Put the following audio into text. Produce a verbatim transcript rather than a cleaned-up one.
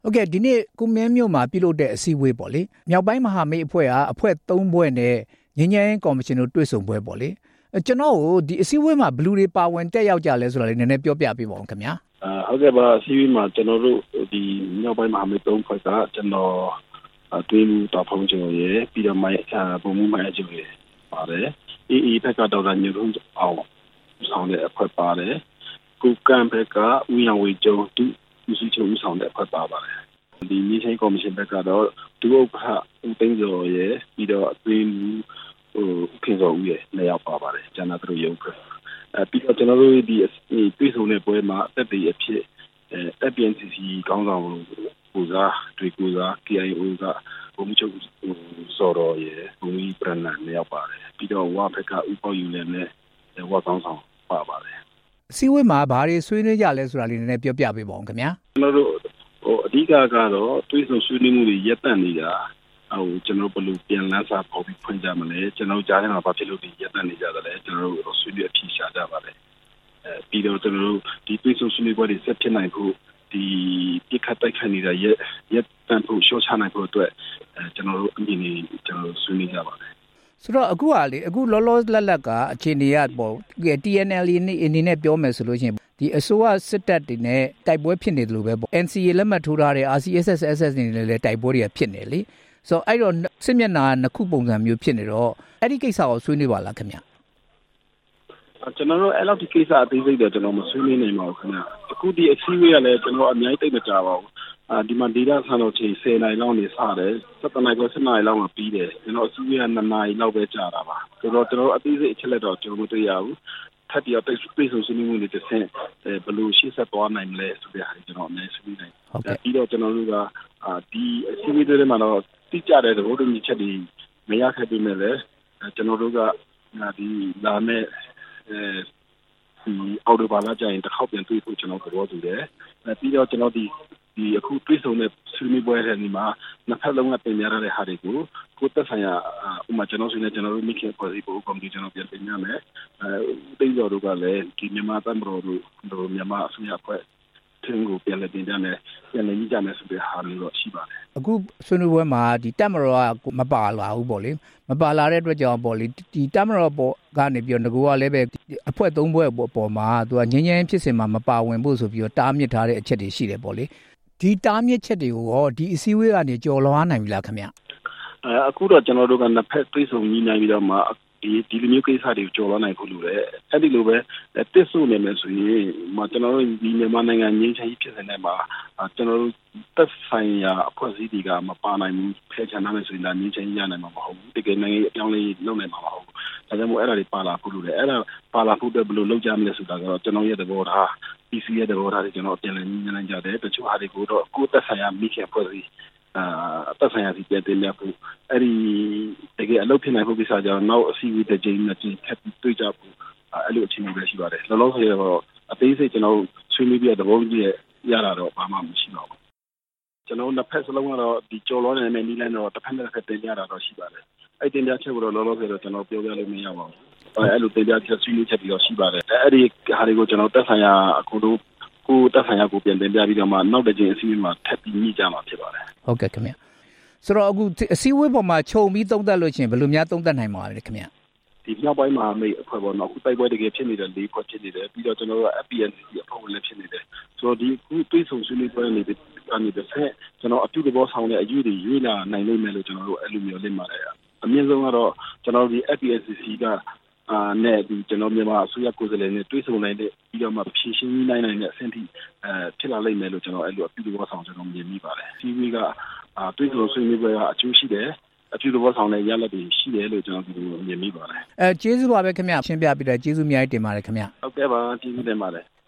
Okay, ဒီနေ့ကိုမင်းမျိုးမှာပြုလုပ်တဲ့အစည်းအဝေးပေါ့လေမြောက်ပိုင်းမဟာမိတ်အဖွဲ့ဟာအဖွဲ့သုံးဖွဲ့နဲ့ငញ្ញင်းကော်မရှင်တို့တွေ့ဆုံပွဲပေါ့လေကျွန်တော်ကိုဒီအစည်းအဝေးမှာဘလူတွေပါဝင်တက်ရောက်ကြလဲဆိုတာလေးနည်းနည်းပြောပြပေးပါဦးခင်ဗျာအာဟုတ်ကဲ့ပါအစည်းအဝေးမှာကျွန်တော်တို့ဒီမြောက်ပိုင်းမဟာမိတ်သုံးဖွဲ့ကကျွန်တော်အတွင်းတော်ဖုံးကျွန်တော်ရဲ့ပြီးတော့မိုင်းပုံမှုမိုင်းအကျိုးရဲ့ပါတယ်အေးအေးဘက်ကဒေါက်တာညွန့်အောင်ဆောင်တဲ့အဖွဲ့ပါတယ်ကိုကံဘက်ကဦးရောင်ဝေကျော်သူဦးစီးချုပ်ဦးဆောင်တဲ့အဖွဲ့ပါပါတယ်ဒီမြေဆိုင်ကော်မရှင်ဘက်ကတော့ဒုဥက္ကဋ္ဌဦးသိန်းကျော်ရဲ့ပြီးတော့အတွင်းဟိုခင်စောဦးရဲ့နေရာပါပါတယ်ကျန်တာတို့ရုပ်ဖွဲ့အဲပြီးတော့ကျွန်တော်တို့ဒီပြည်စုံတဲ့ပွဲမှာတက်တည်အဖြစ်အဲ F P N C C ကောင်းဆောင်ကိုစားတွေကိုစား K I O ကဘုံချုပ်စော်တော်ရဲ့ဘုံကြီးပြည်နယ်နေရာပါတယ်ပြီးတော့ဝါဘက်ကဥပေါယူလည်းနဲ့ဝါကောင်းဆောင်ပါပါတယ်အစည်းအဝေးမှာဘာတွေဆွေးနွေးကြလဲဆိုတာလေးနည်းနည်းပြောပြပေးပါဦးခင်ဗျာကျွန်တော်တို့ဟိုအဓိကကတော့တွေးဆုံဆွေးနွေးမှုတွေရပ်တန့်နေတာဟိုကျွန်တော်ဘယ်လိုပြန်လန်းစားပေါ်ပြီးဖွင့်ကြမလဲကျွန်တော်ကြားထဲမှာဘာဖြစ်လို့ဒီရပ်တန့်နေကြတယ်လဲကျွန်တော်တို့ဆွေးနွေးအဖြေရှာကြပါတယ်အဲပြီးတော့ကျွန်တော်တို့ဒီတွေးဆုံဆွေးနွေးပွဲတွေဆက်ဖြစ်နိုင်ဖို့ဒီပြခတ်တိုက်ခိုက်နေတာရပ်ရပ်တန့်ဖို့ရှော့ချနိုင်ဖို့အတွက်အဲကျွန်တော်တို့အမြင်တွေကျွန်တော်ဆွေးနွေးကြပါတယ်ဆိုတော့အခုကလေအခုလောလောလတ်လတ်ကအခြေအနေရပေါ့ T N L A အနေနဲ့ပြောမယ်ဆိုလို့ရှိရင်ဒီအစိုးရစစ်တပ်တွေနဲ့တိုက်ပွဲဖြစ်နေတယ်လို့ပဲပေါ့ N C A လက်မှတ်ထိုးထားတဲ့ R C S S S S တွေနဲ့လည်းတိုက်ပွဲတွေဖြစ်နေလေဆိုတော့အဲ့တော့စစ်မျက်နှာနှစ်ခုပုံစံမျိုးဖြစ်နေတော့အဲ့ဒီကိစ္စကိုဆွေးနွေးပါလားခင်ဗျကျွန်တော်တို့အဲ့လောက်ဒီကိစ္စအသေးစိတ်တော့ကျွန်တော်မဆွေးနွေးနိုင်ပါဘူးခင်ဗျအခုဒီအစည်းအဝေးကလည်းကျွန်တော်အများကြီးသိမကြပါဘူးအာဒီမှာဒေတာဆန်တော်ချိန်ဆယ်နာရီလောက်နေစတယ်စက်တနာရီကဆယ်နာရီလောက်မှပြီးတယ်ကျွန်တော်အစည်းအဝေးကနှစ်နာရီလောက်ပဲကြာတာပါဆိုတော့ကျွန်တော်အသေးစိတ်အချက်လက်တော့ကျွန်တော်မတွေ့ရဘူးထပ်ပြီးတော့ပြေဆုံးဆွေးနွေးမှုတွေတစ်ဆင့်ဘယ်လိုရှေ့ဆက်သွားနိုင်မလဲဆိုတဲ့ဟာကျွန်တော်အများကြီးဆွေးနွေးနိုင်ပြီးတော့ကျွန်တော်တို့ကအာဒီအစည်းအဝေးတွေမှာတော့တိကျတဲ့သဘောတူညီချက်တွေမရခဲ့ပေမဲ့လည်းကျွန်တော်တို့ကဒီလာမယ့်အဲဒီအော်တိုဘာလာကျရင်တစ်ခေါက်ပြန်တွေ့ဖို့ကျွန်တော်ပြောတူတယ်ပြီးတော့ကျွန်တော်ဒီဒီအခုတွေ့ဆုံတဲ့ဆွေးနွေးပွဲတွေမှာနှစ်ဖက်လုံးကပြင်ရတဲ့ဟာတွေကိုကိုသက်ဆိုင်ရာဥမာကျွန်တော်ဆွေးနွေးကျွန်တော်တို့မိခင်ဖွဲ့စည်းဖို့ကော်မတီကျွန်တော်ပြန်ပြင်ရမယ်အဲတိတ်တော်တို့ကလည်းဒီမြန်မာတမတော်တို့မြန်မာအစိုးရဖွဲ့ထင်းကိုပြန်လည်တင်ကြမယ်ပြန်လည်ကြမယ်ဆိုတဲ့ဟာမျိုးတော့ရှိပါတယ်အခုဆွေးနွေးပွဲမှာဒီတမတော်ကမပါလာဘူးပေါ့လေမပါလာတဲ့အတွက်ကြောင့်ပေါ့လေဒီတမတော်ပေါ်ကနေပြီးတော့ငကိုကလည်းပဲအဖွဲ့သုံးဖွဲ့ပေါ်မှာသူကငញ្ញင်းဖြစ်စင်မှာမပါဝင်ဖို့ဆိုပြီးတော့တားမြစ်ထားတဲ့အချက်တွေရှိတယ်ပေါ့လေဒီတားမြစ်ချက်တွေကိုရောဒီအစည်းအဝေးကနေကြော်လွှားနိုင်ပြီလားခင်ဗျအဲအခုတော့ကျွန်တော်တို့ကနှစ်ဖက်တွေးဆုံညီနိုင်ပြီးတော့မှဒီဒီလိုမျိုးကိစ္စတွေကိုကြော်လွှားနိုင်ဖို့လိုတယ်အဲ့ဒီလိုပဲတစ်ဆုနေမယ်ဆိုရင်မကျွန်တော်တို့ဒီမြန်မာနိုင်ငံငင်းချင်ဖြစ်နေတဲ့မှာကျွန်တော်တို့သက်ဆိုင်ရာအဖွဲ့အစည်းတွေကမပါနိုင်ဘူးဖယ်ချန်နိုင်မယ်ဆိုရင်ဒါငင်းချင်ရနိုင်မှာမဟုတ်ဘူးတကယ်နိုင်ငံအပြောင်းလဲလုပ်နိုင်မှာမဟုတ်ဘူးဒါကြောင့်မို့အဲ့ဒါတွေပါလာဖို့လိုတယ်အဲ့ဒါပါလာဖို့အတွက်ဘယ်လိုလုပ်ကြမလဲဆိုတာကတော့ကျွန်တော်ရဲ့သဘောထား P C ရဲ့သဘောထားတွေကျွန်တော်ပြန်လည်ညှိနှိုင်းကြတယ်တချို့ဟာတွေကိုတော့ကိုယ်သက်ဆိုင်ရာမိခင်အဖွဲ့အစည်းအာသက်ဆိုင်ရာစီပြန်တင်ပြဖို့အဲ့ဒီတကယ်အလုပ်ဖြစ်နိုင်ဖို့ကိစ္စကြောင့်နောက်အစီအစဉ်တစ်ချိန်နဲ့ချိန်ထပ်ပြီးတွေ့ကြဖို့အဲ့လိုအခြေအနေပဲရှိပါတယ်လောလောဆယ်တော့အသေးစိတ်ကျွန်တော်ဆွေးနွေးပြတဲ့သဘောကြီးရတာတော့ဘာမှမရှိပါဘူးကျွန်တော်နှစ်ဖက်စလုံးကတော့ဒီကြော်လွှားနေတဲ့နီးလန်းတော့တစ်ဖက်နဲ့တစ်ဖက်တင်ပြတာတော့ရှိပါတယ်အဲ့တင်ပြချက်ကိုတော့လောလောဆယ်တော့ကျွန်တော်ပြောပြလို့မရပါဘူးအဲ့လိုတင်ပြချက်ဆွေးနွေးချက်ပြီးတော့ရှိပါတယ်အဲ့ဒီဟာတွေကိုကျွန်တော်သက်ဆိုင်ရာအခုတို့ကိုတက်ဆိုင်ရာကိုပြန်တင်ပြပြီးတော့မှနောက်တစ်ချိန်အစည်းအဝေးမှာထပ်ပြီးညှိကြမှာဖြစ်ပါတယ်ဟုတ်ကဲ့ခင်ဗျဆိုတော့အခုအစည်းအဝေးပေါ်မှာခြုံပြီးသုံးသပ်လို့ရှိရင်ဘယ်လိုများသုံးသပ်နိုင်မှာလဲခင်ဗျဒီမြောက်ပိုင်းမှာမိတ်အဖွဲ့ပေါ်တော့အခုတိုက်ပွဲတကယ်ဖြစ်နေတဲ့လေးဖွဲ့ဖြစ်နေတယ်ပြီးတော့ကျွန်တော်တို့က F P N C C အဖွဲ့ဝင်လည်းဖြစ်နေတယ်ဆိုတော့ဒီအခုတွေးဆုံဆွေးနွေးပွဲနေကနေတစ်ဆက်ကျွန်တော်အပြုသဘောဆောင်တဲ့အယူတွေရွေးလာနိုင်လိမ့်မယ်လို့ကျွန်တော်တို့အဲ့လိုမျိုးလင့်ပါတယ်အမြင့်ဆုံးကတော့ကျွန်တော်တို့ဒီ F P N C C ကအာနဲ့ဒီကျွန်တော်မြန်မာအစိုးရကိုယ်စားလှယ်နဲ့တွေ့ဆုံနိုင်တဲ့ပြီးတော့မှဖြည့်ရှင်းနိုင်နိုင်တဲ့အဆင့်ထိအဲဖြစ်လာလိမ့်မယ်လို့ကျွန်တော်အဲ့လိုအပြုသဘောဆောင်ကျွန်တော်မြင်မိပါတယ်။ T V ကအာတွေ့ဆုံဆွေးနွေးပွဲကအကျိုးရှိတယ်အပြုသဘောဆောင်တဲ့ရလဒ်တွေရှိတယ်လို့ကျွန်တော်မြင်မိပါတယ်။အဲကျေးဇူးပါပဲခင်ဗျရှင်းပြပြီးတော့ကျေးဇူးအများကြီးတင်ပါတယ်ခင်ဗျ။ဟုတ်ကဲ့ပါကျေးဇူးတင်ပါတယ်။